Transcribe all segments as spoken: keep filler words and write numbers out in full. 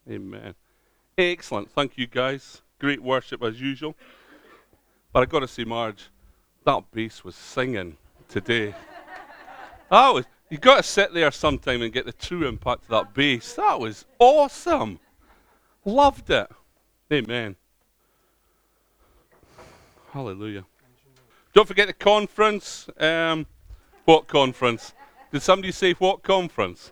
Amen. Excellent. Thank you, guys. Great worship as usual. But I've got to say, Marge, that bass was singing today. That was, you've got to sit there sometime and get the true impact of that bass. That was awesome. Loved it. Amen. Hallelujah. Don't forget the conference. Um, what conference? Did somebody say what conference?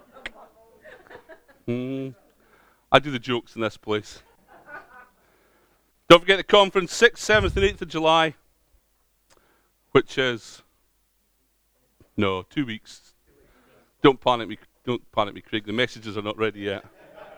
Hmm. I do the jokes in this place. Don't forget the conference, sixth, seventh, and eighth of July, which is, no, two weeks. Don't panic me, don't panic me, Craig. The messages are not ready yet.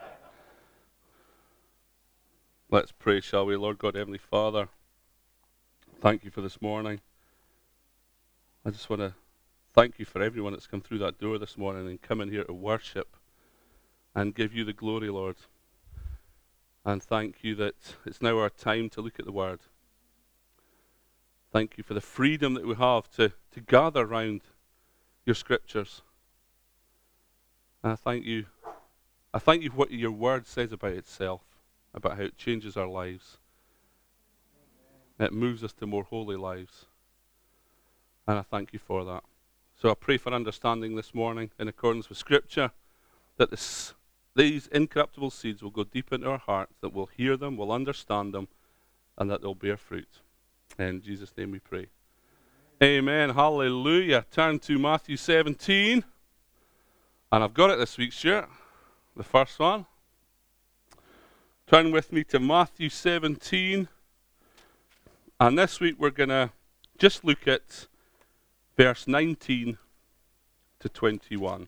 Let's pray, shall we? Lord God, Heavenly Father, thank you for this morning. I just want to thank you for everyone that's come through that door this morning and come in here to worship and give you the glory, Lord. And thank you that it's now our time to look at the Word. Thank you for the freedom that we have to, to gather around your Scriptures. And I thank you. I thank you for what your Word says about itself, about how it changes our lives. It moves us to more holy lives. And I thank you for that. So I pray for understanding this morning in accordance with Scripture, that this These incorruptible seeds will go deep into our hearts, that we'll hear them, we'll understand them, and that they'll bear fruit. In Jesus' name we pray. Amen. Hallelujah. Turn to Matthew seventeen. And I've got it this week, Stuart. The first one. Turn with me to Matthew seventeen. And this week we're going to just look at verse nineteen to twenty-one.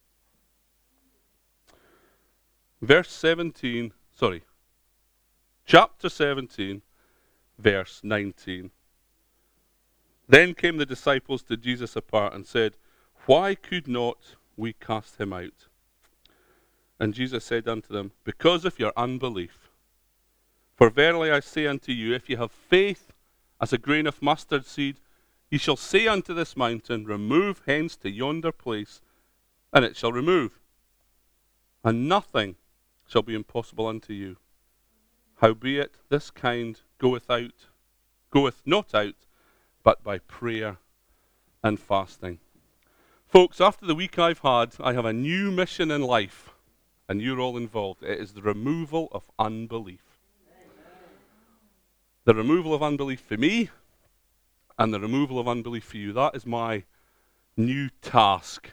Verse seventeen, sorry, chapter seventeen, verse nineteen. Then came the disciples to Jesus apart and said, "Why could not we cast him out?" And Jesus said unto them, "Because of your unbelief. For verily I say unto you, if you have faith as a grain of mustard seed, ye shall say unto this mountain, Remove hence to yonder place, and it shall remove. And nothing shall be impossible unto you. Howbeit this kind goeth out, goeth not out, but by prayer and fasting." Folks, after the week I've had, I have a new mission in life, and you're all involved. It is the removal of unbelief. The removal of unbelief for me, and the removal of unbelief for you. That is my new task.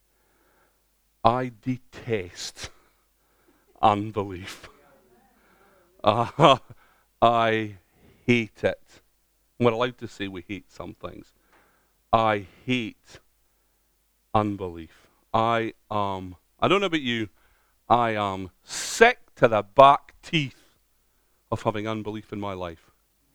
I detest unbelief. Uh, I hate it. We're allowed to say we hate some things. I hate unbelief. I am, I don't know about you, I am sick to the back teeth of having unbelief in my life.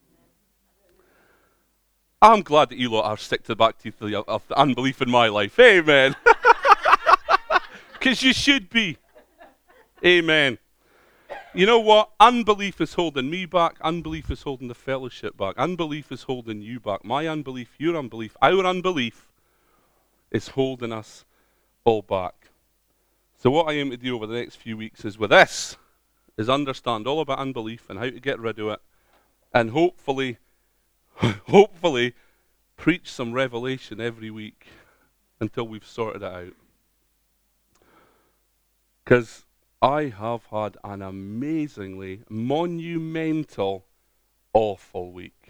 I'm glad that you lot are sick to the back teeth of the, of the unbelief in my life. Amen. Because you should be. Amen. You know what? Unbelief is holding me back. Unbelief is holding the fellowship back. Unbelief is holding you back. My unbelief, your unbelief, our unbelief is holding us all back. So what I aim to do over the next few weeks is with this, is understand all about unbelief and how to get rid of it, and hopefully, hopefully, preach some revelation every week until we've sorted it out. Because I have had an amazingly monumental, awful week.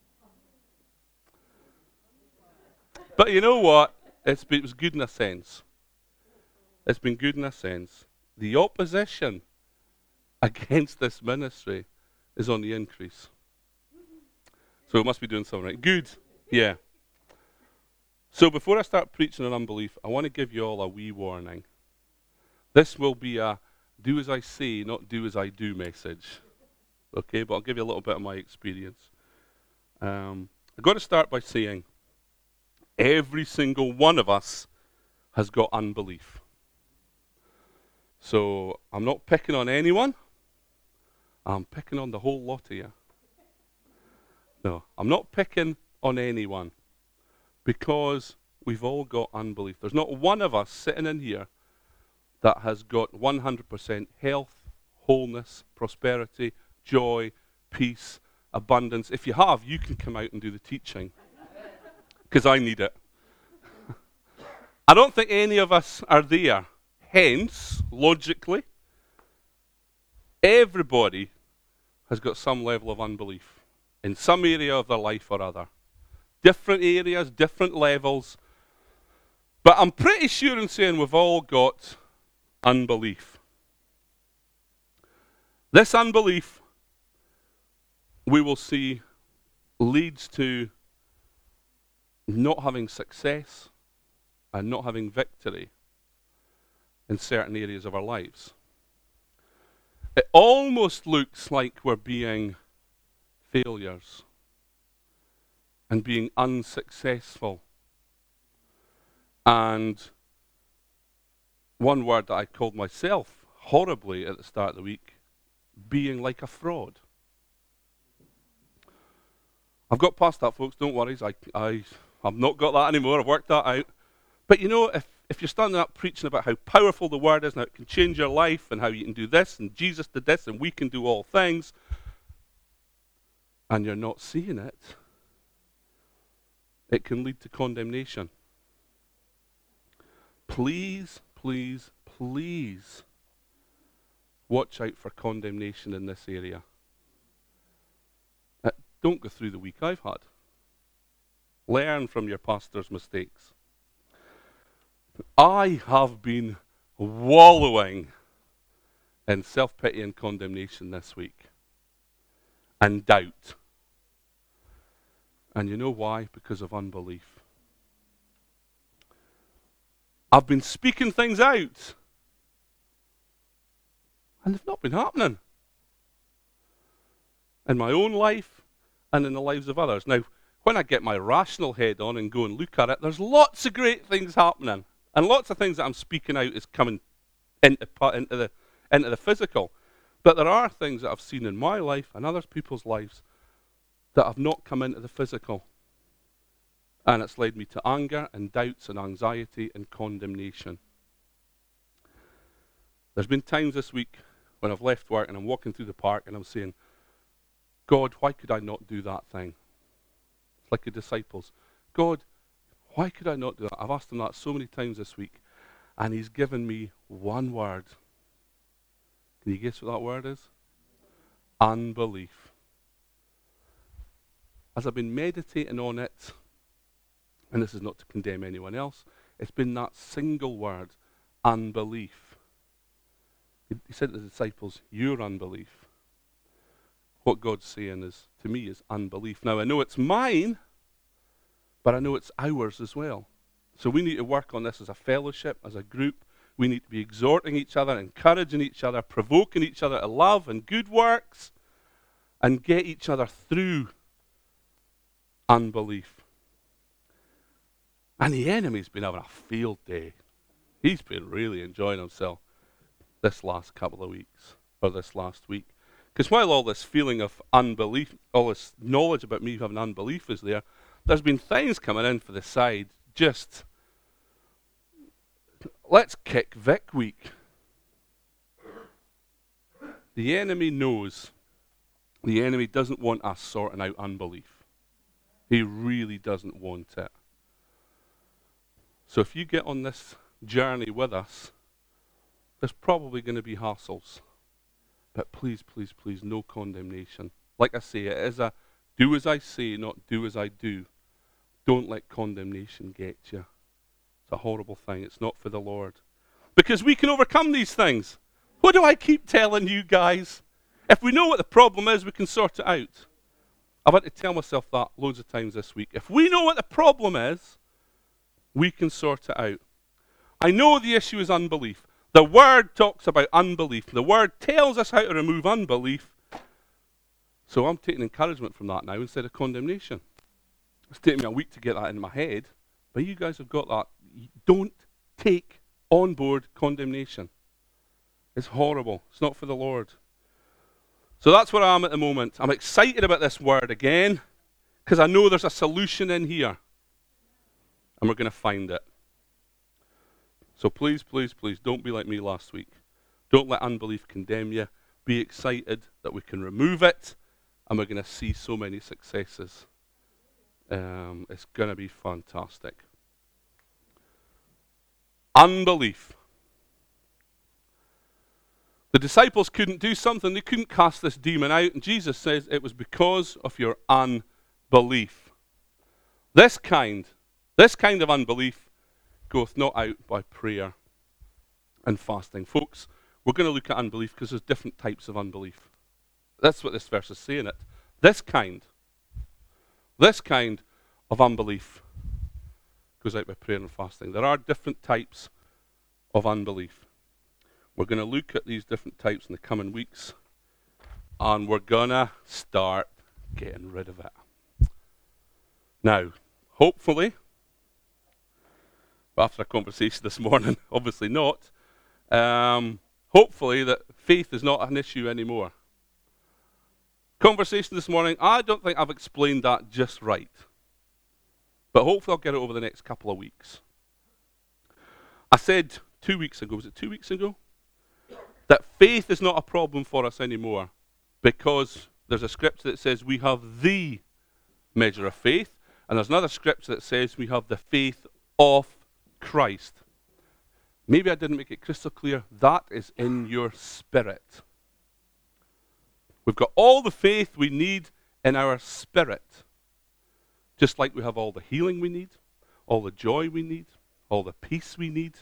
But you know what? It's been, it was good in a sense. It's been good in a sense. The opposition against this ministry is on the increase. So we must be doing something right. Good. Yeah. So before I start preaching on unbelief, I want to give you all a wee warning. This will be a do as I say, not do as I do message. Okay, but I'll give you a little bit of my experience. Um, I've got to start by saying every single one of us has got unbelief. So I'm not picking on anyone. I'm picking on the whole lot of you. No, I'm not picking on anyone because we've all got unbelief. There's not one of us sitting in here that has got one hundred percent health wholeness, prosperity, joy, peace, abundance. If you have, you can come out and do the teaching, because I need it. I don't think any of us are there. Hence, logically, everybody has got some level of unbelief in some area of their life or other. Different areas, different levels. But I'm pretty sure in saying we've all got unbelief. This unbelief, we will see, leads to not having success and not having victory in certain areas of our lives. It almost looks like we're being failures and being unsuccessful. And one word that I called myself horribly at the start of the week, being like a fraud. I've got past that, folks, don't worry. I, I, I've not got that anymore. I've worked that out. But you know, if, if you're standing up preaching about how powerful the word is and how it can change your life and how you can do this and Jesus did this and we can do all things, and you're not seeing it, it can lead to condemnation. Please, please, please watch out for condemnation in this area. Uh, don't go through the week I've had. Learn from your pastor's mistakes. I have been wallowing in self-pity and condemnation this week. And doubt. And you know why? Because of unbelief. I've been speaking things out. And they've not been happening. In my own life and in the lives of others. Now, when I get my rational head on and go and look at it, there's lots of great things happening. And lots of things that I'm speaking out is coming into, into, the, into the physical. But there are things that I've seen in my life and other people's lives that have not come into the physical. And it's led me to anger and doubts and anxiety and condemnation. There's been times this week when I've left work and I'm walking through the park and I'm saying, God, why could I not do that thing? It's like the disciples. God, why could I not do that? I've asked him that so many times this week. And he's given me one word. Can you guess what that word is? Unbelief. As I've been meditating on it, and this is not to condemn anyone else, it's been that single word, unbelief. He, he said to the disciples, your unbelief. What God's saying is, to me, is unbelief. Now, I know it's mine, but I know it's ours as well. So we need to work on this as a fellowship, as a group. We need to be exhorting each other, encouraging each other, provoking each other to love and good works, and get each other through unbelief. And the enemy's been having a field day. He's been really enjoying himself this last couple of weeks, or this last week. Because while all this feeling of unbelief, all this knowledge about me having unbelief is there, there's been things coming in for the side, just, let's kick Vic week. The enemy knows. The enemy doesn't want us sorting out unbelief. He really doesn't want it. So if you get on this journey with us, there's probably going to be hassles. But please, please, please, no condemnation. Like I say, it is a do as I say, not do as I do. Don't let condemnation get you. It's a horrible thing. It's not for the Lord. Because we can overcome these things. What do I keep telling you guys? If we know what the problem is, we can sort it out. I've had to tell myself that loads of times this week. If we know what the problem is, we can sort it out. I know the issue is unbelief. The word talks about unbelief. The word tells us how to remove unbelief. So I'm taking encouragement from that now instead of condemnation. It's taken me a week to get that in my head, but you guys have got that. Don't take on board condemnation. It's horrible. It's not for the Lord. So that's where I am at the moment. I'm excited about this word again because I know there's a solution in here. And we're going to find it. So please, please, please, don't be like me last week. Don't let unbelief condemn you. be excited that we can remove it, and we're going to see so many successes. Um, it's going to be fantastic. Unbelief. The disciples couldn't do something. They couldn't cast this demon out. And Jesus says it was because of your unbelief. This kind, this kind of unbelief goeth not out by prayer and fasting. Folks, we're going to look at unbelief because there's different types of unbelief. That's what this verse is saying it. This kind, this kind of unbelief goes out by prayer and fasting. There are different types of unbelief. We're going to look at these different types in the coming weeks, and we're going to start getting rid of it. Now, hopefully, after a conversation this morning, obviously not, um, hopefully that faith is not an issue anymore. Conversation this morning, I don't think I've explained that just right. But hopefully I'll get it over the next couple of weeks. I said two weeks ago, was it two weeks ago? That faith is not a problem for us anymore because there's a scripture that says we have the measure of faith, and there's another scripture that says we have the faith of Christ. Maybe I didn't make it crystal clear. That is in your spirit. We've got all the faith we need in our spirit. Just like we have all the healing we need, all the joy we need, all the peace we need.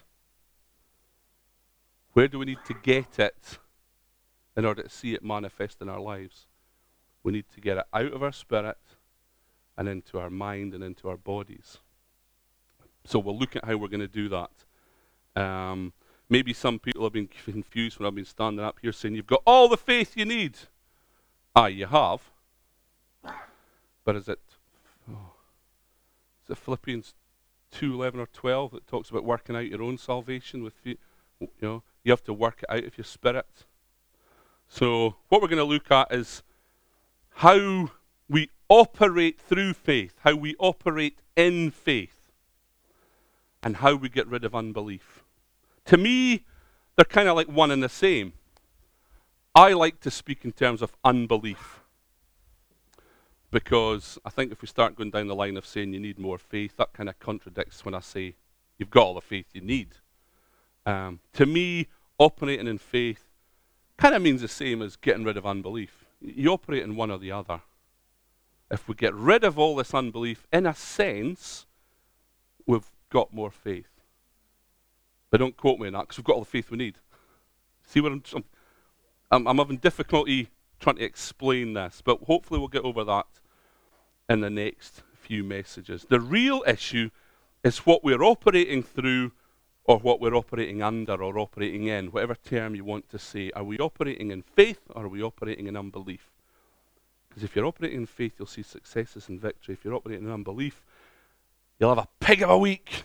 Where do we need to get it in order to see it manifest in our lives? We need to get it out of our spirit and into our mind and into our bodies. So we'll look at how we're going to do that. Um, maybe some people have been confused when I've been standing up here saying, you've got all the faith you need. Ah, you have. But is it, oh, is it Philippians two eleven or twelve that talks about working out your own salvation with, you know, you have to work it out of your spirit. So what we're going to look at is how we operate through faith, how we operate in faith, and how we get rid of unbelief. To me, they're kind of like one and the same. I like to speak in terms of unbelief because I think if we start going down the line of saying you need more faith, that kind of contradicts when I say you've got all the faith you need. Um, to me, operating in faith kind of means the same as getting rid of unbelief. You operate in one or the other. If we get rid of all this unbelief, in a sense, we've got more faith. But don't quote me on that because we've got all the faith we need. See what I'm, I'm, I'm having difficulty trying to explain this, but hopefully we'll get over that in the next few messages. The real issue is what we're operating through or what we're operating under or operating in, whatever term you want to say. Are we operating in faith or are we operating in unbelief? Because if you're operating in faith, you'll see successes and victory. If you're operating in unbelief, you'll have a pig of a week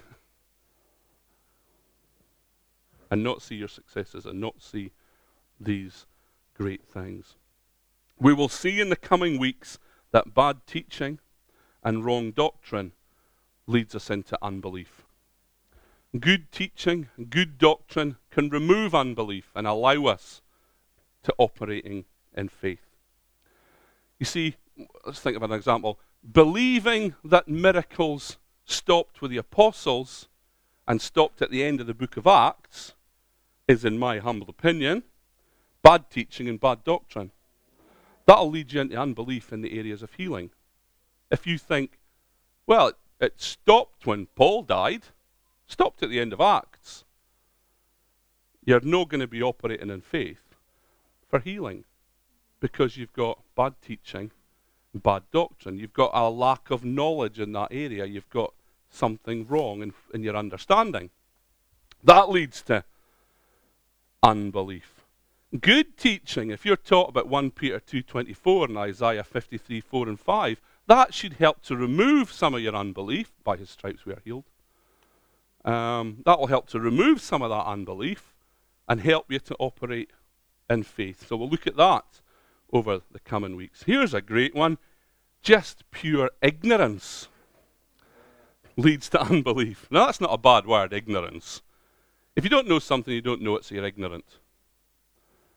and not see your successes and not see these great things. We will see in the coming weeks that bad teaching and wrong doctrine leads us into unbelief. Good teaching, good doctrine can remove unbelief and allow us to operating in faith. You see, let's think of an example. Believing that miracles stopped with the apostles and stopped at the end of the book of Acts is, in my humble opinion, bad teaching and bad doctrine. That'll lead you into unbelief in the areas of healing. If you think, well, it, it stopped when Paul died, stopped at the end of Acts, you're not going to be operating in faith for healing because you've got bad teaching, bad doctrine. You've got a lack of knowledge in that area. You've got something wrong in, in your understanding. That leads to unbelief. Good teaching, if you're taught about First Peter two twenty-four and Isaiah fifty-three, four and five, that should help to remove some of your unbelief. By his stripes we are healed. Um, that will help to remove some of that unbelief and help you to operate in faith. So we'll look at that over the coming weeks. Here's a great one. Just pure ignorance leads to unbelief. Now that's not a bad word, ignorance. If you don't know something, you don't know it, so you're ignorant.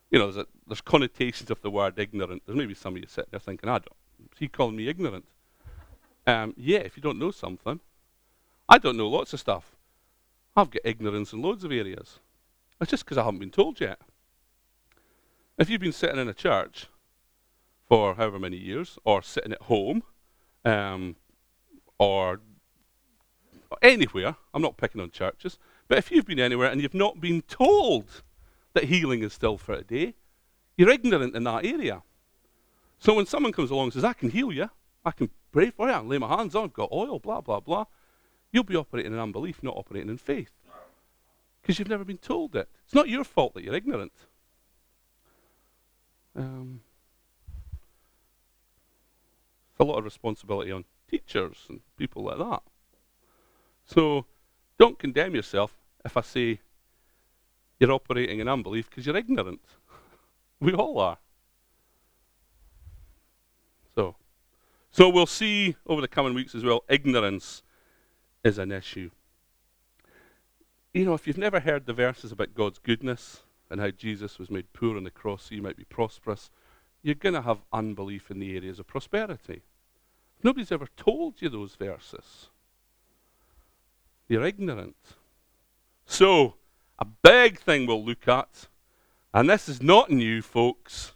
You know, there's, a, there's connotations of the word ignorant. There's maybe some of you sitting there thinking, I don't, is he calling me ignorant? Um, yeah, if you don't know something. I don't know lots of stuff. I've got ignorance in loads of areas. It's just because I haven't been told yet. If you've been sitting in a church for however many years, or sitting at home, um, or anywhere, I'm not picking on churches, but if you've been anywhere and you've not been told that healing is still for today, you're ignorant in that area. So when someone comes along and says, I can heal you, I can pray for you, I can lay my hands on, I've got oil, blah, blah, blah, you'll be operating in unbelief, not operating in faith. Because you've never been told it. It's not your fault that you're ignorant. Um, it's a lot of responsibility on teachers and people like that. So don't condemn yourself if I say you're operating in unbelief because you're ignorant. We all are. So, so we'll see over the coming weeks as well, ignorance is an issue. You know, if you've never heard the verses about God's goodness and how Jesus was made poor on the cross so you might be prosperous, you're going to have unbelief in the areas of prosperity. Nobody's ever told you those verses. You're ignorant. So, a big thing we'll look at, and this is not new, folks,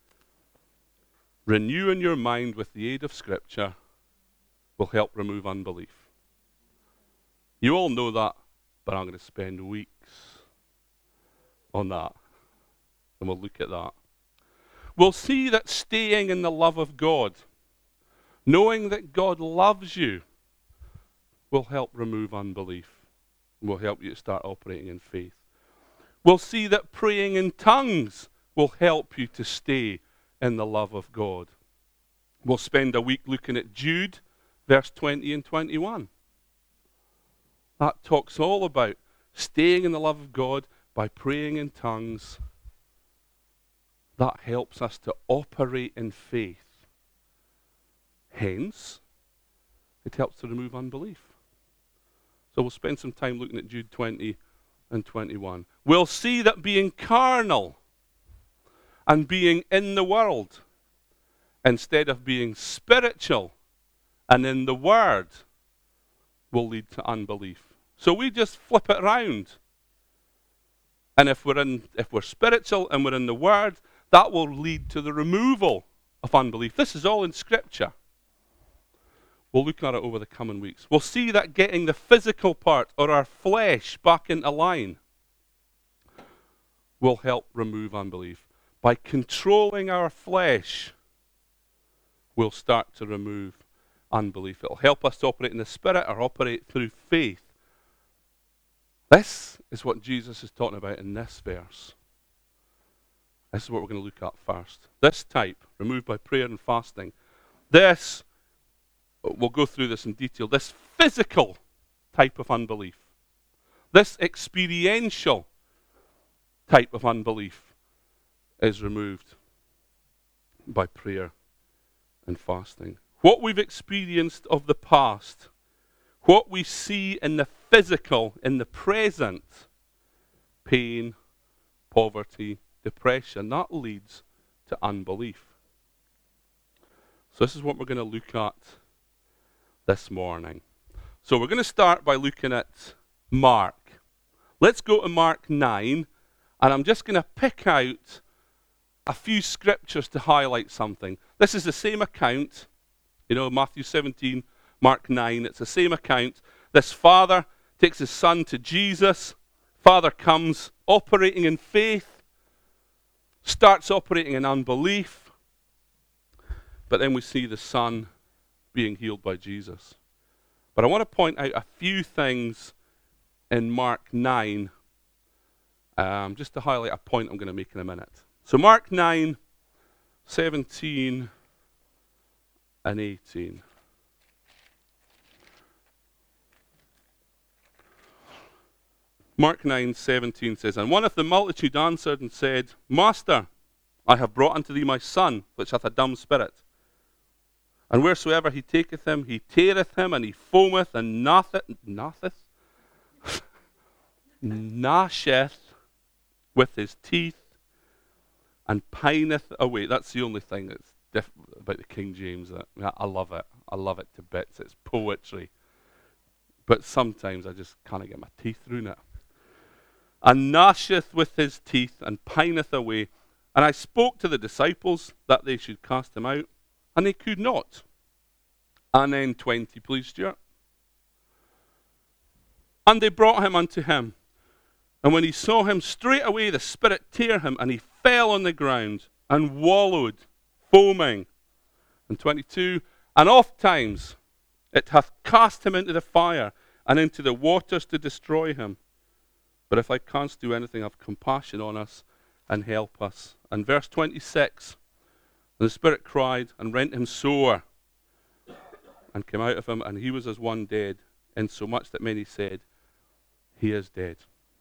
renewing your mind with the aid of Scripture will help remove unbelief. You all know that, but I'm going to spend weeks on that, and we'll look at that. We'll see that staying in the love of God, knowing that God loves you, will help remove unbelief, and will help you to start operating in faith. We'll see that praying in tongues will help you to stay in the love of God. We'll spend a week looking at Jude, verse twenty and twenty-one. That talks all about staying in the love of God by praying in tongues. That helps us to operate in faith. Hence, it helps to remove unbelief. So we'll spend some time looking at Jude twenty and twenty-one. We'll see that being carnal and being in the world instead of being spiritual and in the Word will lead to unbelief. So we just flip it around. And if we're in, if we're spiritual and we're in the Word, that will lead to the removal of unbelief. This is all in Scripture. We'll look at it over the coming weeks. We'll see that getting the physical part, or our flesh, back into line will help remove unbelief. By controlling our flesh, we'll start to remove unbelief. It'll help us to operate in the Spirit or operate through faith. This is what Jesus is talking about in this verse. This is what we're going to look at first. This type, removed by prayer and fasting. This, we'll go through this in detail, this physical type of unbelief. This experiential type of unbelief is removed by prayer and fasting. What we've experienced of the past, what we see in the physical, in the present, pain, poverty, depression, that leads to unbelief. So this is what we're going to look at this morning. So we're going to start by looking at Mark. Let's go to Mark nine, and I'm just going to pick out a few scriptures to highlight something. This is the same account, you know, Matthew seventeen, Mark nine, it's the same account. This father takes his son to Jesus. Father comes operating in faith, starts operating in unbelief, but then we see the son being healed by Jesus. But I want to point out a few things in Mark nine, um, just to highlight a point I'm going to make in a minute. So Mark nine, seventeen and eighteen. Mark nine, seventeen says, And one of the multitude answered and said, Master, I have brought unto thee my son, which hath a dumb spirit. And wheresoever he taketh him, he teareth him, and he foameth, and gnasheth, gnasheth, gnasheth with his teeth. and pineth away. That's the only thing that's different about the King James. That I love it. I love it to bits. It's poetry. But sometimes I just can't get my teeth through it. And gnasheth with his teeth, and pineth away. And I spoke to the disciples that they should cast him out, and they could not. And then twenty, please, Stuart. And they brought him unto him. And when he saw him, straightway the spirit tear him, and he fell on the ground, and wallowed, foaming. And twenty-two, and oft times it hath cast him into the fire, and into the waters to destroy him. But if thou canst do anything, have compassion on us, and help us. And verse twenty-six, and the Spirit cried, and rent him sore, and came out of him, and he was as one dead, insomuch that many said, he is dead.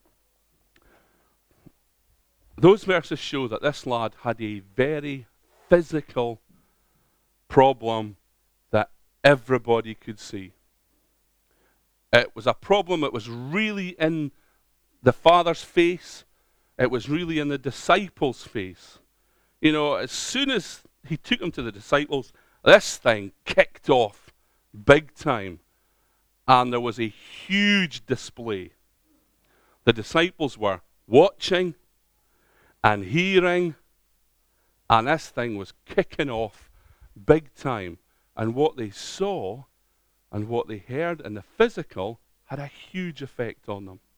Those verses show that this lad had a very physical problem that everybody could see. It was a problem that was really in the Father's face. It was really in the disciples' face. You know, as soon as he took him to the disciples, this thing kicked off big time. And there was a huge display. The disciples were watching and hearing, and this thing was kicking off big time. And what they saw and what they heard in the physical had a huge effect on them.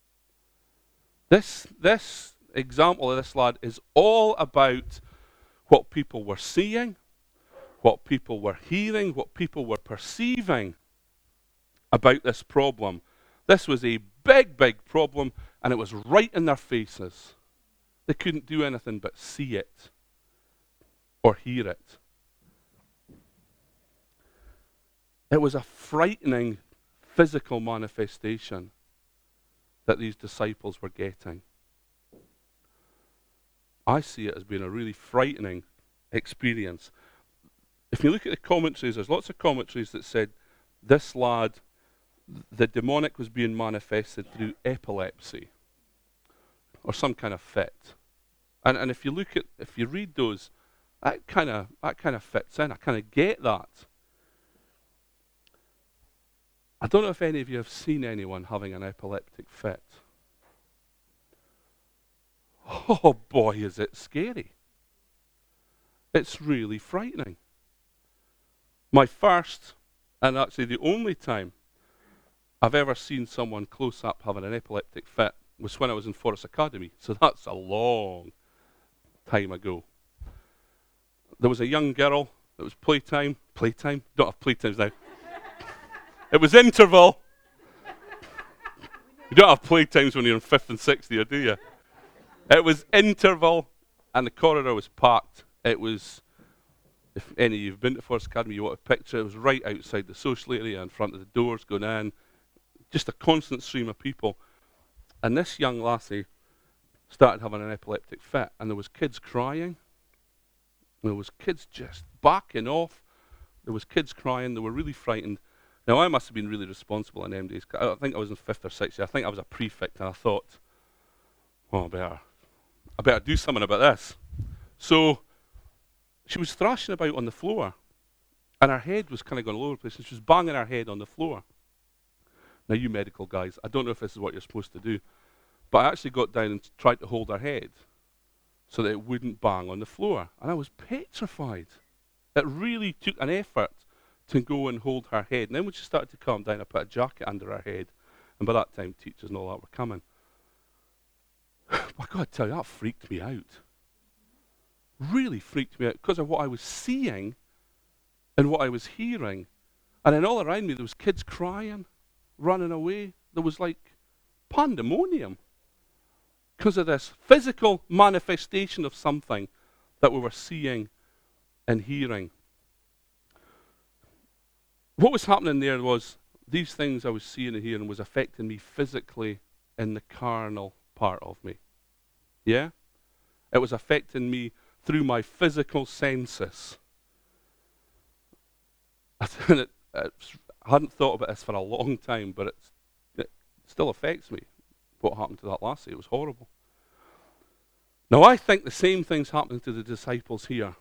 This, this example of this lad is all about what people were seeing, what people were hearing, what people were perceiving about this problem. This was a big, big problem, and it was right in their faces. They couldn't do anything but see it or hear it. It was a frightening physical manifestation that these disciples were getting. I see it as being a really frightening experience. If you look at the commentaries, there's lots of commentaries that said this lad, the demonic was being manifested through epilepsy or some kind of fit. And and if you look at, if you read those, that kind of that kind of fits in. I kind of get that. I don't know if any of you have seen anyone having an epileptic fit. Oh boy, is it scary. It's really frightening. My first, and actually the only time I've ever seen someone close up having an epileptic fit was when I was in Forest Academy. So that's a long time ago. There was a young girl, it was playtime. Playtime? Don't have playtimes now. It was interval. You don't have playtimes when you're in fifth and sixth year, do you? It was interval, and the corridor was packed. It was, if any of you have been to Forest Academy, you want a picture, it was right outside the social area in front of the doors going in. Just a constant stream of people. And this young lassie started having an epileptic fit, and there was kids crying. There was kids just backing off. There was kids crying. They were really frightened. Now, I must have been really responsible in them days. I think I was in fifth or sixth year. I think I was a prefect, and I thought, oh, I better, I better do something about this. So she was thrashing about on the floor, and her head was kind of going all over the place, and she was banging her head on the floor. Now, you medical guys, I don't know if this is what you're supposed to do, but I actually got down and tried to hold her head so that it wouldn't bang on the floor. And I was petrified. It really took an effort to go and hold her head. And then when she started to calm down, I put a jacket under her head. And by that time, teachers and all that were coming. I got to tell you, that freaked me out. Really freaked me out because of what I was seeing and what I was hearing. And then all around me, there was kids crying, running away. There was like pandemonium because of this physical manifestation of something that we were seeing and hearing. What was happening there was these things I was seeing and hearing was affecting me physically in the carnal part of me. Yeah? It was affecting me through my physical senses. I hadn't thought about this for a long time, but it's, it still affects me. What happened to that lassie? It was horrible. Now, I think the same thing's happening to the disciples here.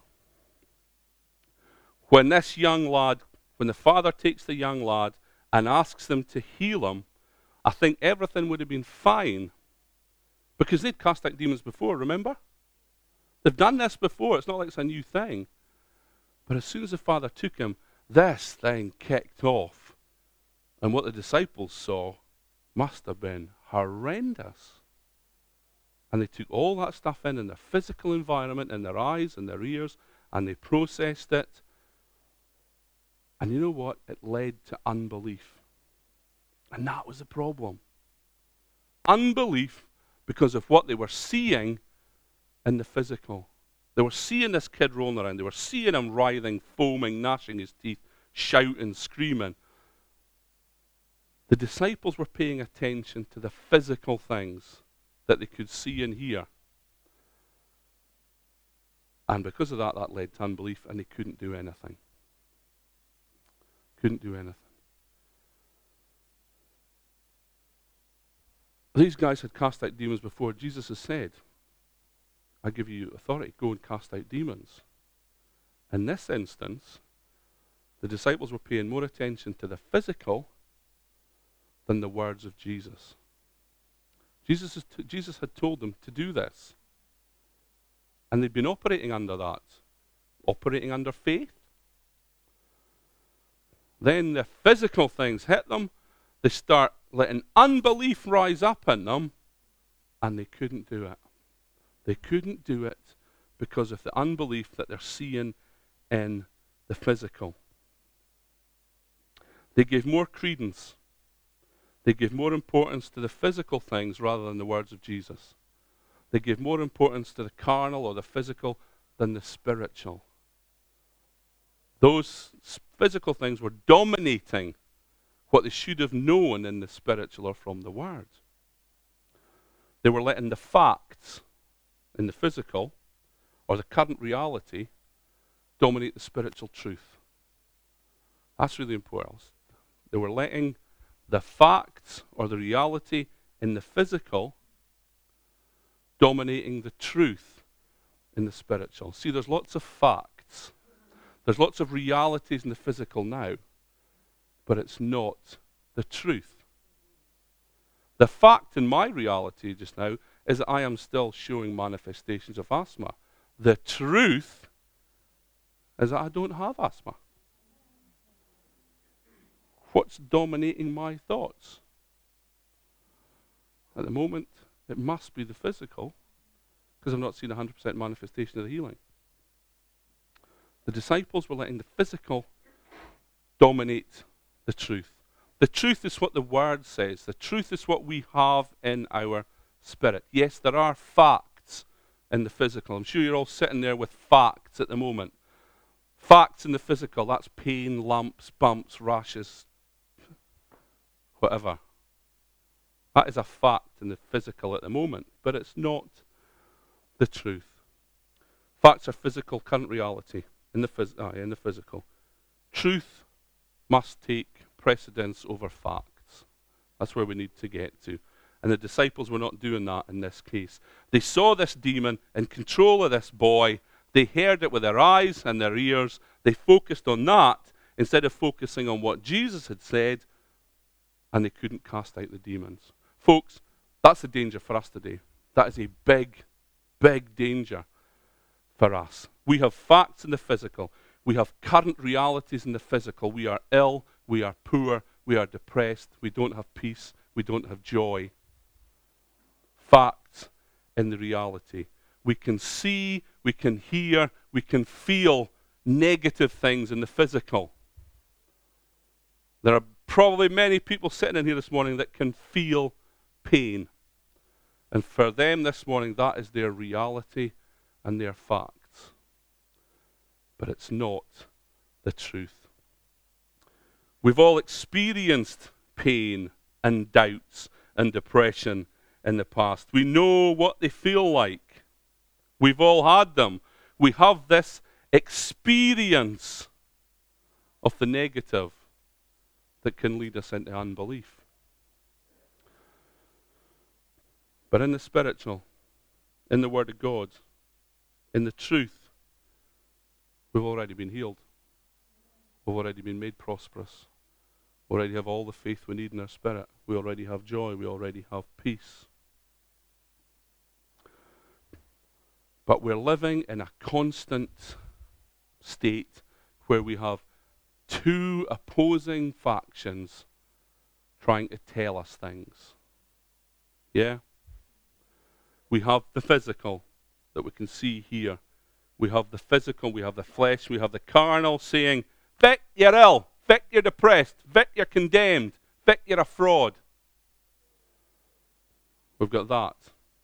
When this young lad, when the father takes the young lad and asks them to heal him, I think everything would have been fine because they'd cast out demons before, remember? They've done this before. It's not like it's a new thing. But as soon as the father took him, this thing kicked off. And what the disciples saw must have been horrendous. And they took all that stuff in in their physical environment, in their eyes and their ears, and they processed it. And you know what? It led to unbelief. And that was the problem. Unbelief because of what they were seeing in the physical. They were seeing this kid rolling around. They were seeing him writhing, foaming, gnashing his teeth, shouting, screaming. The disciples were paying attention to the physical things that they could see and hear. And because of that, that led to unbelief, and they couldn't do anything. Couldn't do anything. These guys had cast out demons before. Jesus has said, I give you authority, go and cast out demons. In this instance, the disciples were paying more attention to the physical than the words of Jesus. Jesus, is t- Jesus had told them to do this. And they'd been operating under that, operating under faith. Then the physical things hit them. They start letting unbelief rise up in them, and they couldn't do it. They couldn't do it because of the unbelief that they're seeing in the physical. They gave more credence. They gave more importance to the physical things rather than the words of Jesus. They gave more importance to the carnal or the physical than the spiritual. Those physical things were dominating what they should have known in the spiritual or from the Word. They were letting the facts in the physical or the current reality dominate the spiritual truth. That's really important. They were letting the facts or the reality in the physical dominating the truth in the spiritual. See, there's lots of facts. There's lots of realities in the physical now, but it's not the truth. The fact in my reality just now is that I am still showing manifestations of asthma. The truth is that I don't have asthma. What's dominating my thoughts? At the moment, it must be the physical, because I've not seen one hundred percent manifestation of the healing. The disciples were letting the physical dominate the truth. The truth is what the Word says. The truth is what we have in our spirit. Yes, there are facts in the physical. I'm sure you're all sitting there with facts at the moment. Facts in the physical, that's pain, lumps, bumps, rashes, whatever. That is a fact in the physical at the moment, but it's not the truth. Facts are physical, current reality in the, phys- uh, in the physical. Truth must take precedence over facts. That's where we need to get to. And the disciples were not doing that in this case. They saw this demon in control of this boy. They heard it with their eyes and their ears. They focused on that instead of focusing on what Jesus had said, and they couldn't cast out the demons. Folks, that's the danger for us today. That is a big, big danger for us. We have facts in the physical. We have current realities in the physical. We are ill. We are poor. We are depressed. We don't have peace. We don't have joy. Facts in the reality. We can see, we can hear, we can feel negative things in the physical. There are probably many people sitting in here this morning that can feel pain. And for them this morning, that is their reality and their facts. But it's not the truth. We've all experienced pain and doubts and depression in the past. We know what they feel like. We've all had them. We have this experience of the negative that can lead us into unbelief. But in the spiritual, in the Word of God, in the truth, we've already been healed. We've already been made prosperous. We already have all the faith we need in our spirit. We already have joy. We already have peace. But we're living in a constant state where we have two opposing factions trying to tell us things. Yeah? We have the physical that we can see here. We have the physical, we have the flesh, we have the carnal saying, Vic, you're ill. Vic, you're depressed. Vic, you're condemned. Vic, you're a fraud. We've got that.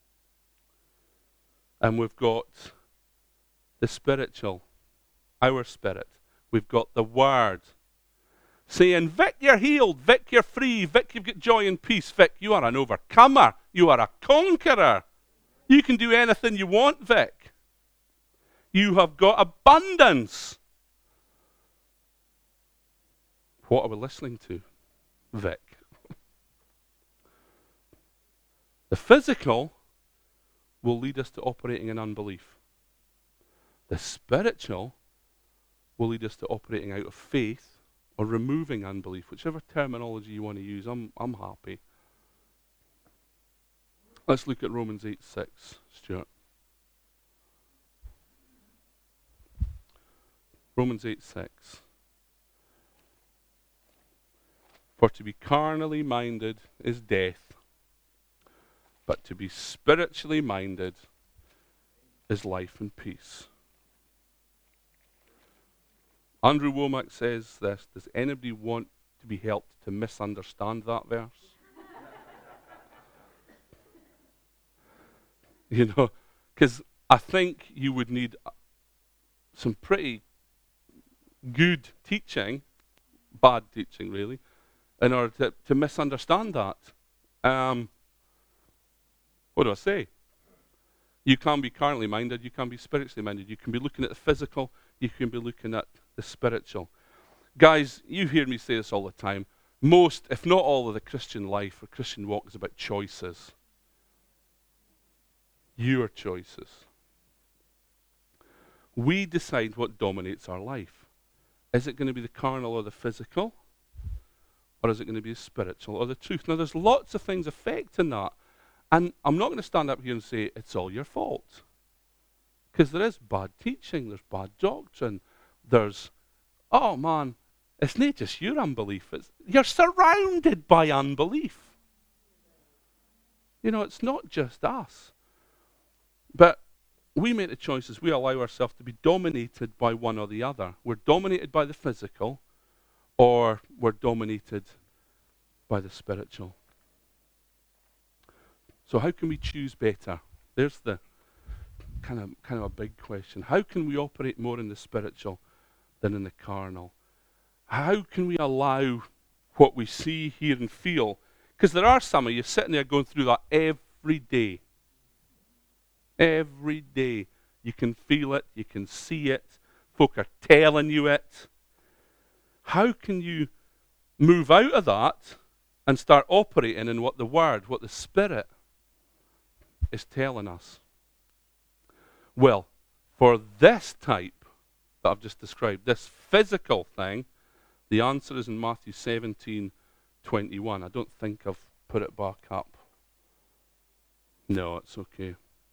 And we've got the spiritual, our spirit. We've got the Word saying, Vic, you're healed. Vic, you're free. Vic, you've got joy and peace. Vic, you are an overcomer. You are a conqueror. You can do anything you want, Vic. You have got abundance. What are we listening to, Vic? The physical will lead us to operating in unbelief. The spiritual will lead us to operating out of faith or removing unbelief, whichever terminology you want to use. I'm, I'm happy. Let's look at Romans eight six, Stuart. Romans eight six. For to be carnally minded is death, but to be spiritually minded is life and peace. Andrew Womack says this. Does anybody want to be helped to misunderstand that verse? You know, because I think you would need some pretty good teaching, bad teaching really, in order to, to misunderstand that. Um, what do I say? You can be carnally minded, you can be spiritually minded, you can be looking at the physical, you can be looking at the spiritual. Guys, you hear me say this all the time. Most, if not all, of the Christian life or Christian walk is about choices. Your choices. We decide what dominates our life. Is it going to be the carnal or the physical? Or is it going to be the spiritual or the truth? Now, there's lots of things affecting that. And I'm not going to stand up here and say, it's all your fault. Because there is bad teaching, there's bad doctrine, there's, oh man, it's not just your unbelief, it's, you're surrounded by unbelief. You know, it's not just us. But we make the choices, we allow ourselves to be dominated by one or the other. We're dominated by the physical, or we're dominated by the spiritual. So how can we choose better? There's the kind of kind of a big question. How can we operate more in the spiritual than in the carnal? How can we allow what we see, hear, and feel? Because there are some of you sitting there going through that every day. Every day. You can feel it, you can see it, folk are telling you it. How can you move out of that and start operating in what the Word, what the Spirit is telling us? Well, for this type that I've just described, this physical thing, the answer is in Matthew seventeen twenty-one. I don't think I've put it back up. No, it's okay.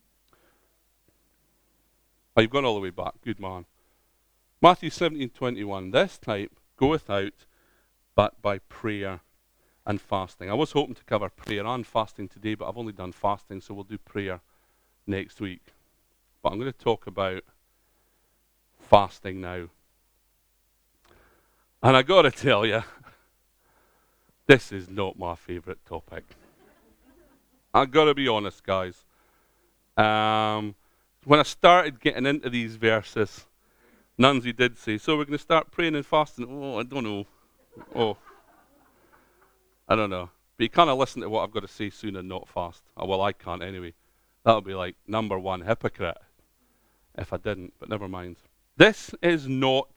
Oh, you've gone all the way back. Good man. Matthew seventeen twenty-one. This type goeth out but by prayer and fasting. I was hoping to cover prayer and fasting today, but I've only done fasting, so we'll do prayer next week. But I'm going to talk about fasting now. And I got to tell you, this is not my favorite topic. I got to be honest, guys. Um, when I started getting into these verses, Nunzi did say, so we're going to start praying and fasting. Oh, I don't know. Oh, I don't know. But you kind of listen to what I've got to say soon and not fast. Oh, well, I can't anyway. That'll be like number one hypocrite if I didn't, but never mind. This is not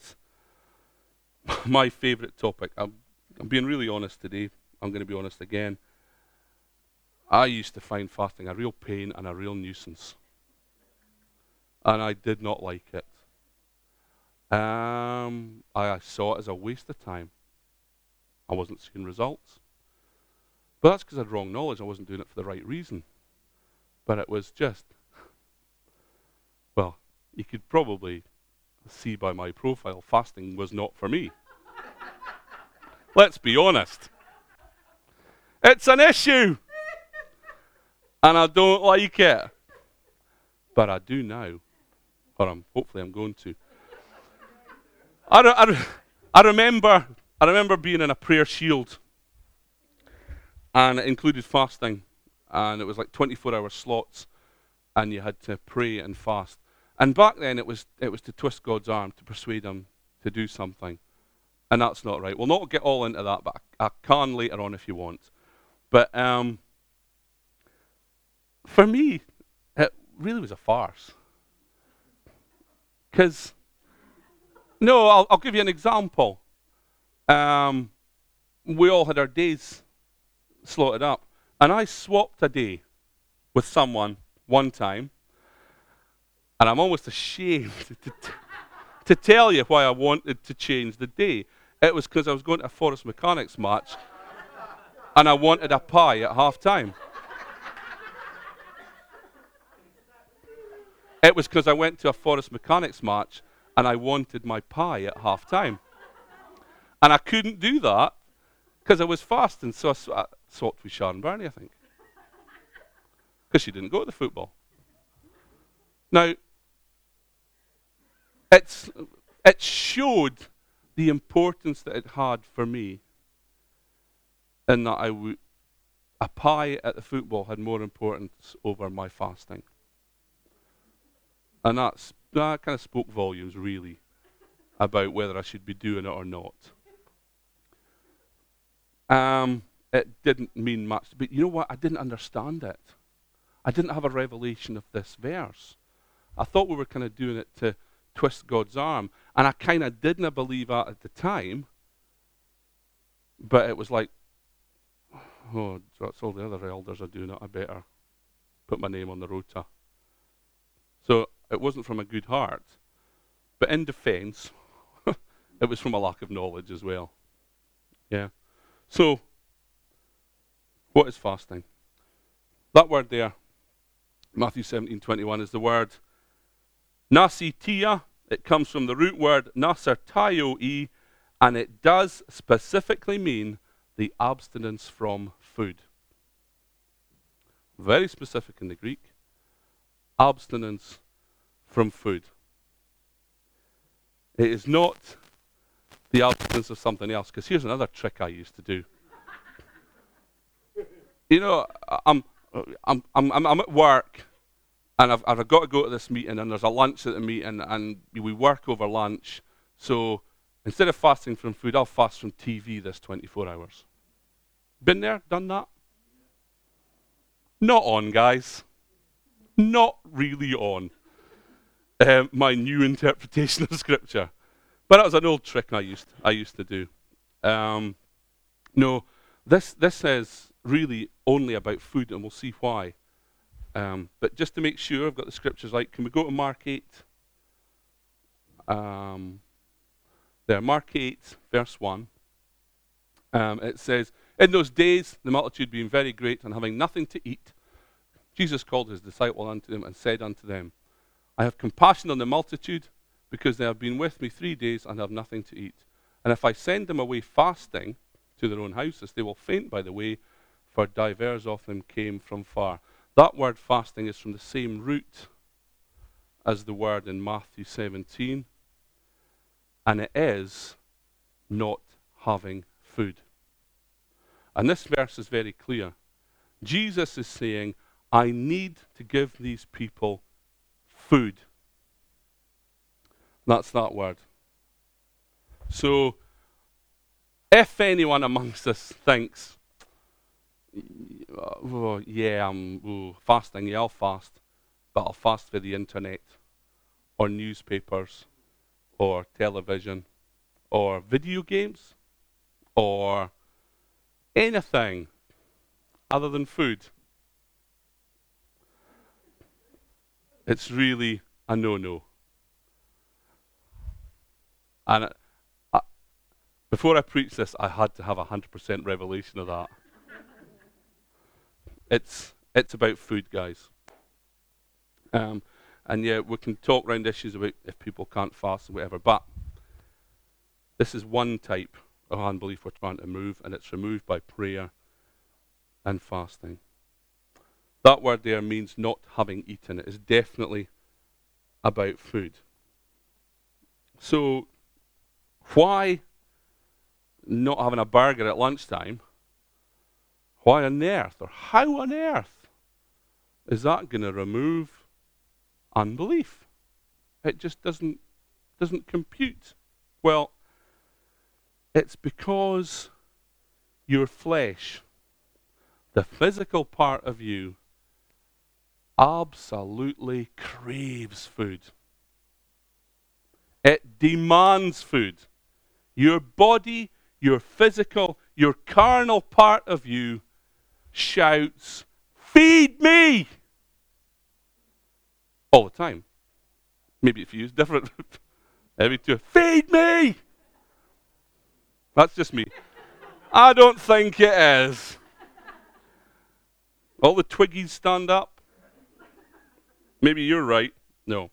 my favorite topic. I'm, I'm being really honest today. I'm going to be honest again. I used to find fasting a real pain and a real nuisance. and I did not like it. Um, I, I saw it as a waste of time. I wasn't seeing results. But that's because I had wrong knowledge. I wasn't doing it for the right reason. But it was just, well, you could probably see by my profile, fasting was not for me. Let's be honest. It's an issue. And I don't like it. But I do now. Or I'm, hopefully I'm going to. I, re- I, re- I remember I remember being in a prayer shield, and it included fasting, and it was like twenty-four hour slots, and you had to pray and fast. And back then it was it was to twist God's arm, to persuade him to do something. And that's not right. We'll not get all into that, but I, I can later on if you want. But um, for me, it really was a farce. Because, no, I'll, I'll give you an example. Um, we all had our days slotted up. And I swapped a day with someone one time. And I'm almost ashamed to, to, to tell you why I wanted to change the day. It was because I was going to a Forest Mechanics match and I wanted a pie at half time. It was because I went to a Forest Mechanics match and I wanted my pie at half time. And I couldn't do that because I was fasting, so I, sw- I swapped with Sharon Barney, I think. Because she didn't go to the football. Now, it's, it showed the importance that it had for me, in that I w- a pie at the football had more importance over my fasting. And that's, that kind of spoke volumes, really, about whether I should be doing it or not. Um, it didn't mean much. But you know what? I didn't understand it. I didn't have a revelation of this verse. I thought we were kind of doing it to twist God's arm. And I kind of didn't believe that at the time. But it was like, oh, that's all the other elders are doing it. I better put my name on the rota. So it wasn't from a good heart. But in defense, it was from a lack of knowledge as well. Yeah. So, what is fasting? That word there, Matthew seventeen twenty-one, is the word nasitia. It comes from the root word nasartaioi, and it does specifically mean the abstinence from food. Very specific in the Greek. Abstinence from food. It is not the abstinence of something else, because here's another trick I used to do. You know, I'm, I'm, I'm, I'm at work, and I've, I've got to go to this meeting, and there's a lunch at the meeting, and we work over lunch. So instead of fasting from food, I'll fast from T V this twenty-four hours. Been there, done that? Not on, guys. Not really on. Um, my new interpretation of Scripture. But that was an old trick I used I used to do. Um, no, this this is really only about food, and we'll see why. Um, but just to make sure I've got the scriptures right, can we go to Mark eight? Um, there, Mark eight, verse one. Um, it says, "In those days, the multitude being very great and having nothing to eat, Jesus called his disciple unto them and said unto them, I have compassion on the multitude, because they have been with me three days and have nothing to eat. And if I send them away fasting to their own houses, they will faint by the way, for divers of them came from far." That word fasting is from the same root as the word in Matthew seventeen, and it is not having food. And this verse is very clear. Jesus is saying, I need to give these people food. That's that word. So, if anyone amongst us thinks, oh, yeah, I'm oh, fasting, yeah, I'll fast, but I'll fast for the internet, or newspapers, or television, or video games, or anything other than food, it's really a no-no. And I, I, before I preached this, I had to have a one hundred percent revelation of that. It's it's about food, guys. Um, and yeah, we can talk around issues about if people can't fast or whatever, but this is one type of unbelief we're trying to remove, and it's removed by prayer and fasting. That word there means not having eaten. It is definitely about food. So, why not having a burger at lunchtime? Why on earth, or how on earth, is that going to remove unbelief? It just doesn't doesn't compute. Well, it's because your flesh, the physical part of you, absolutely craves food. It demands food. Your body, your physical, your carnal part of you shouts, "Feed me!" all the time. Maybe if you use different, every two, "Feed me!" That's just me. I don't think it is. All the Twiggies stand up. Maybe you're right. No.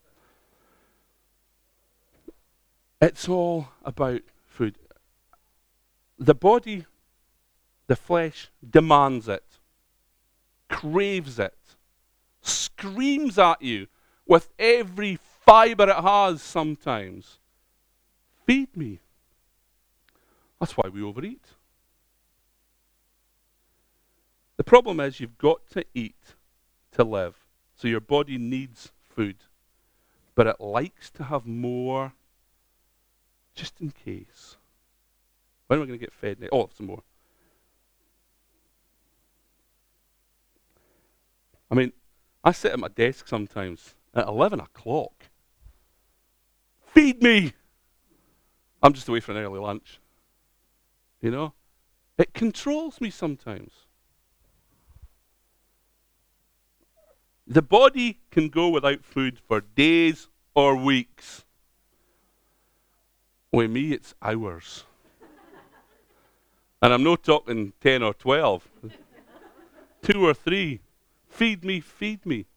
It's all about food. The body, the flesh, demands it, craves it, screams at you with every fiber it has sometimes. Feed me. That's why we overeat. The problem is you've got to eat to live. So your body needs food, but it likes to have more just in case. When am I going to get fed next? Oh, some more. I mean, I sit at my desk sometimes at eleven o'clock. Feed me! I'm just away for an early lunch. You know? It controls me sometimes. The body can go without food for days or weeks. With me, it's hours. And I'm not talking ten or twelve. Two or three. Feed me, feed me.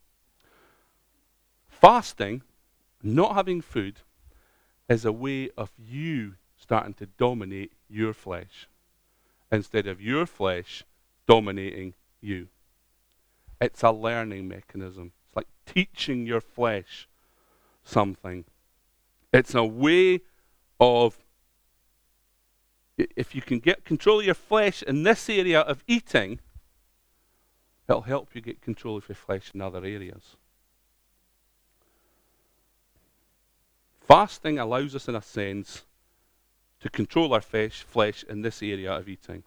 Fasting, not having food, is a way of you starting to dominate your flesh instead of your flesh dominating you. It's a learning mechanism. It's like teaching your flesh something. It's a way of, if you can get control of your flesh in this area of eating, it'll help you get control of your flesh in other areas. Fasting allows us, in a sense, to control our flesh, flesh in this area of eating.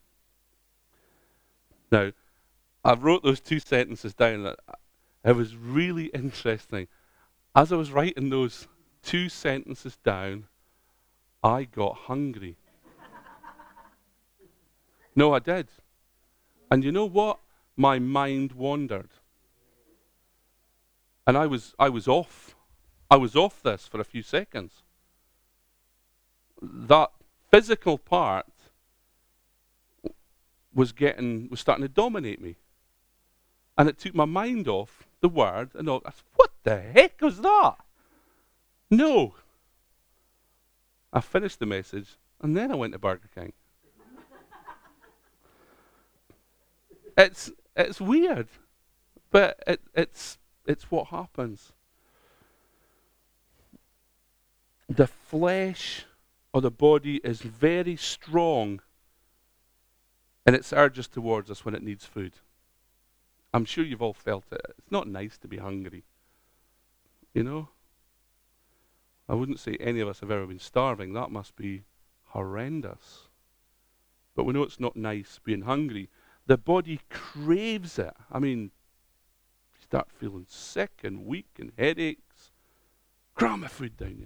Now, I wrote those two sentences down. It was really interesting. As I was writing those two sentences down, I got hungry. No, I did. And you know what? My mind wandered. And I was I was off. I was off this for a few seconds. That physical part was getting was starting to dominate me. And it took my mind off the word and all. I said, what the heck was that? No. I finished the message and then I went to Burger King. It's it's weird, but it, it's it's what happens. The flesh or the body is very strong in its urges towards us when it needs food. I'm sure you've all felt it. It's not nice to be hungry. You know? I wouldn't say any of us have ever been starving. That must be horrendous. But we know it's not nice being hungry. The body craves it. I mean, you start feeling sick and weak and headaches. Cram of food down you.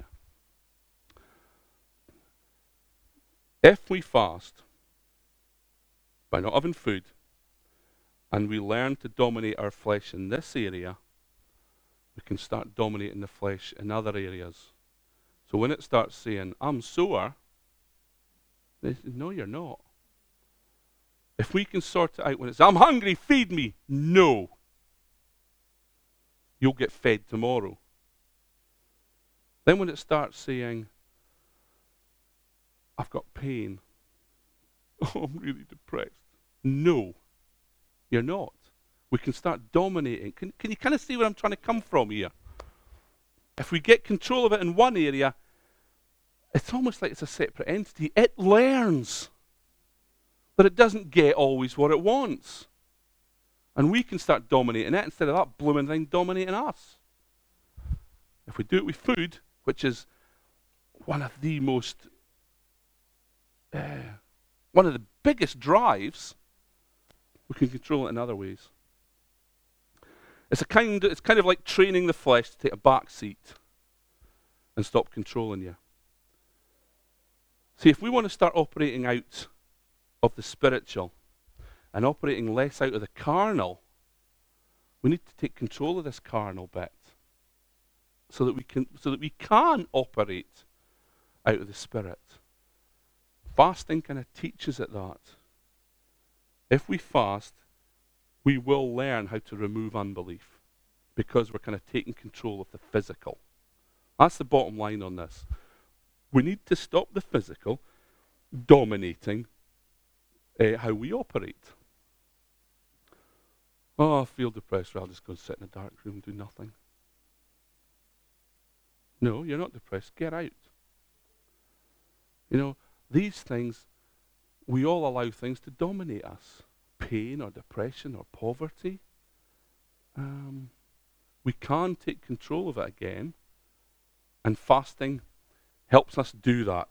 If we fast by not having food, and we learn to dominate our flesh in this area, we can start dominating the flesh in other areas. So when it starts saying, I'm sore, they say, no, you're not. If we can sort it out when it's, I'm hungry, feed me. No. You'll get fed tomorrow. Then when it starts saying, I've got pain. Oh, I'm really depressed. No, you're not. We can start dominating. Can, can you kind of see where I'm trying to come from here? If we get control of it in one area, it's almost like it's a separate entity. It learns that it doesn't get always what it wants. And we can start dominating it instead of that blooming thing dominating us. If we do it with food, which is one of the most, uh, one of the biggest drives, we can control it in other ways. It's a kind, it's kind of like training the flesh to take a back seat and stop controlling you. See, if we want to start operating out of the spiritual and operating less out of the carnal, we need to take control of this carnal bit so that we can so that we can operate out of the spirit. Fasting kind of teaches it that. If we fast, we will learn how to remove unbelief because we're kind of taking control of the physical. That's the bottom line on this. We need to stop the physical dominating uh, how we operate. Oh, I feel depressed. Well, I'll just go and sit in a dark room and do nothing. No, you're not depressed. Get out. You know, these things, we all allow things to dominate us. Pain or depression or poverty. Um, we can take control of it again, and fasting helps us do that.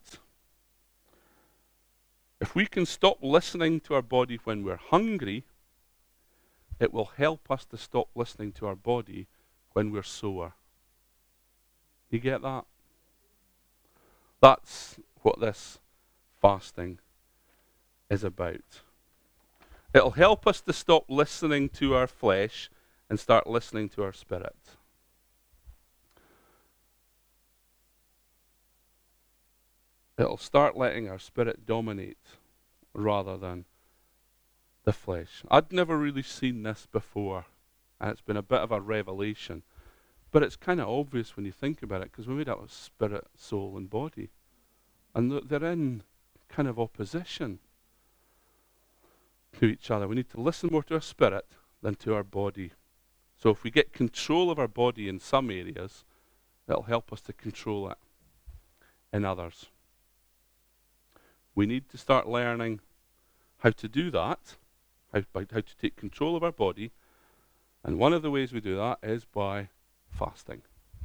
If we can stop listening to our body when we're hungry, it will help us to stop listening to our body when we're sore. You get that? That's what this fasting is about. It'll help us to stop listening to our flesh and start listening to our spirit. It'll start letting our spirit dominate rather than the flesh. I'd never really seen this before, and it's been a bit of a revelation. But it's kind of obvious when you think about it, because we're made up of spirit, soul, and body. And they're in kind of opposition to each other. We need to listen more to our spirit than to our body. So if we get control of our body in some areas, it'll help us to control it in others. We need to start learning how to do that, how, by, how to take control of our body. And one of the ways we do that is by fasting.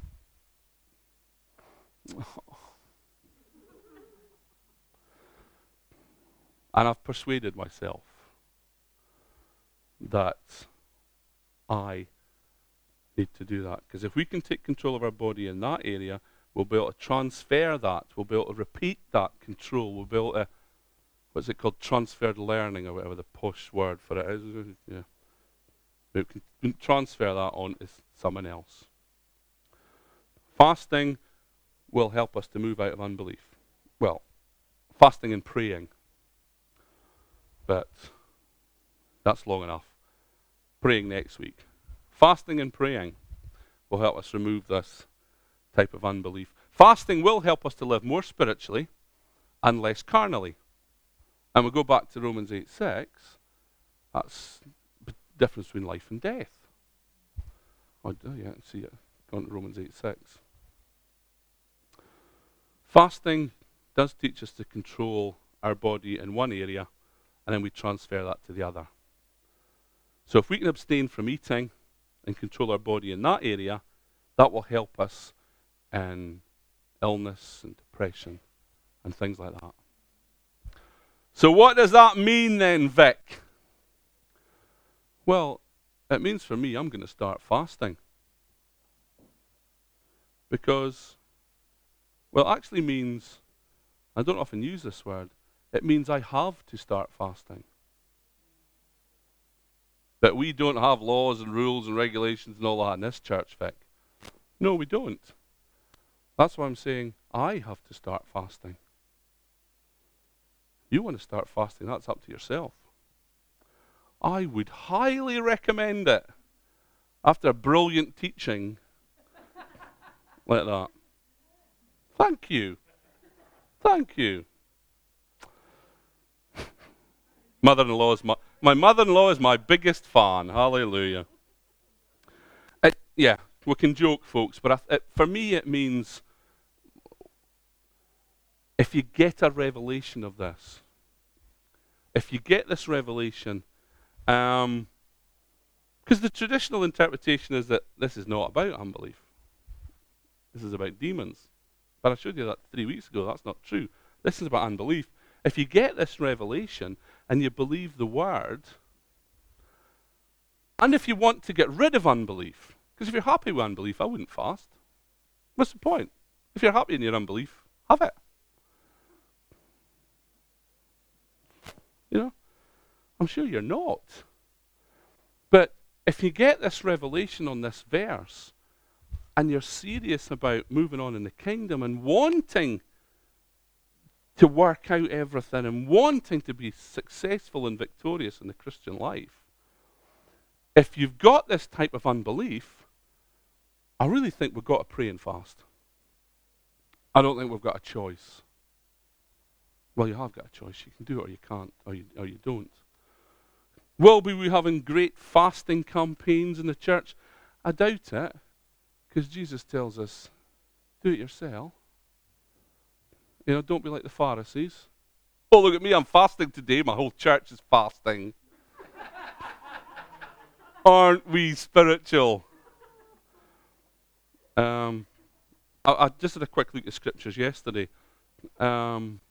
And I've persuaded myself that I need to do that. Because if we can take control of our body in that area, we'll be able to transfer that. We'll be able to repeat that control. We'll be able to, what's it called, transferred learning or whatever the posh word for it is. Yeah. We can transfer that on to someone else. Fasting will help us to move out of unbelief. Well, fasting and praying. But that's long enough. Praying next week. Fasting and praying will help us remove this type of unbelief. Fasting will help us to live more spiritually and less carnally. And we go back to Romans eight six. That's the difference between life and death. Oh, yeah, see it. Go to Romans eight six. Fasting does teach us to control our body in one area, and then we transfer that to the other. So if we can abstain from eating and control our body in that area, that will help us in illness and depression and things like that. So what does that mean then, Vic? Well, it means for me I'm going to start fasting. Because, well, it actually means, I don't often use this word, it means I have to start fasting. That we don't have laws and rules and regulations and all that in this church, Vic. No, we don't. That's why I'm saying I have to start fasting. You want to start fasting, that's up to yourself. I would highly recommend it after a brilliant teaching like that. Thank you. Thank you. Mother-in-law is my, my mother-in-law is my biggest fan. Hallelujah. It, yeah, we can joke, folks, but I, it, for me it means if you get a revelation of this, if you get this revelation, um, because the traditional interpretation is that this is not about unbelief. This is about demons. But I showed you that three weeks ago. That's not true. This is about unbelief. If you get this revelation and you believe the word, and if you want to get rid of unbelief, because if you're happy with unbelief, I wouldn't fast. What's the point? If you're happy in your unbelief, have it. You know? I'm sure you're not. But if you get this revelation on this verse, and you're serious about moving on in the kingdom and wanting to work out everything and wanting to be successful and victorious in the Christian life, if you've got this type of unbelief, I really think we've got to pray and fast. I don't think we've got a choice. Well, you have got a choice. You can do it or you can't, or you, or you don't. Will we be having great fasting campaigns in the church? I doubt it, because Jesus tells us, do it yourself. You know, don't be like the Pharisees. Oh, look at me, I'm fasting today. My whole church is fasting. Aren't we spiritual? Um, I, I just had a quick look at scriptures yesterday. Um,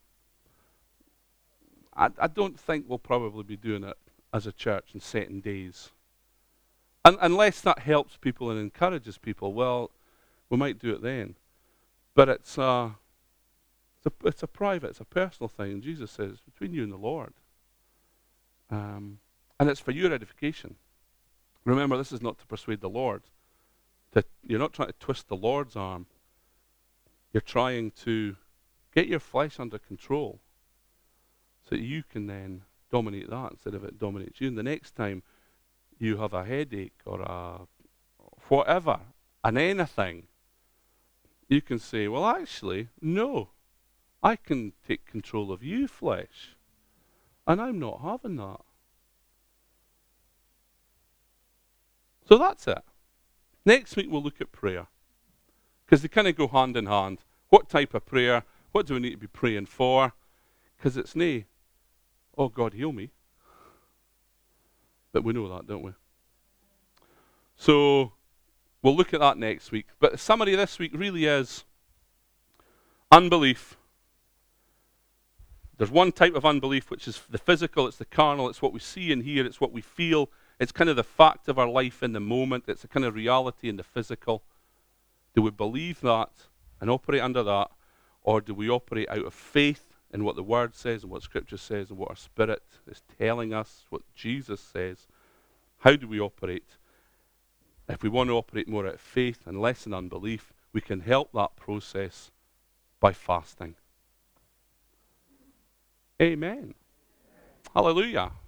I, I don't think we'll probably be doing it as a church in setting days. And unless that helps people and encourages people, well, we might do it then. But it's a, it's a, it's a private, it's a personal thing. And Jesus says, between you and the Lord. Um, and it's for your edification. Remember, this is not to persuade the Lord. To, you're not trying to twist the Lord's arm. You're trying to get your flesh under control so that you can then dominate that instead of it dominates you. And the next time you have a headache or a whatever, and anything, you can say, well, actually, no. I can take control of you, flesh. And I'm not having that. So that's it. Next week we'll look at prayer. Because they kind of go hand in hand. What type of prayer? What do we need to be praying for? Because it's nae, oh God, heal me. But we know that, don't we? So we'll look at that next week. But the summary this week really is unbelief. There's one type of unbelief, which is the physical, it's the carnal, it's what we see and hear, it's what we feel. It's kind of the fact of our life in the moment. It's a kind of reality in the physical. Do we believe that and operate under that? Or do we operate out of faith in what the Word says and what Scripture says and what our spirit is telling us, what Jesus says? How do we operate? If we want to operate more out of faith and less in unbelief, we can help that process by fasting. Amen. Hallelujah.